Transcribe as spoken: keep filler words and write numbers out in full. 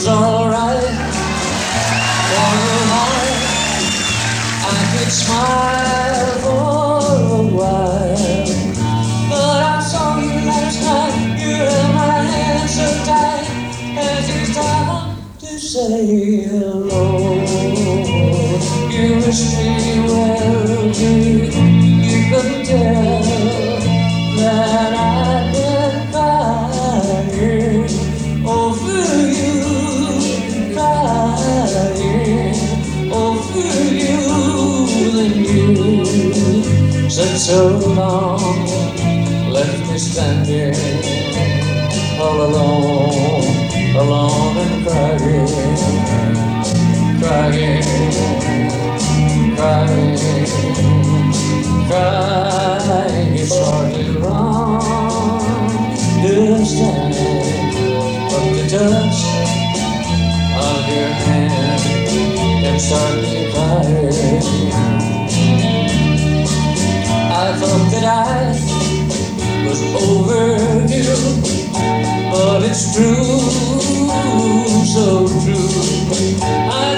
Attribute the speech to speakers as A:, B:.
A: was alright for a while. I could smile for a while, but I saw you last night. You held my hand so tight as it's time to say hello. You wish me well, you couldn't tell that I've been crying over you, crying over you. Then you said so long, left me standing all alone, alone and crying, crying, crying, crying. It's hardly wrong to stand, but the touch of your hand can start me crying. I thought that I was over you, but it's true, so true. I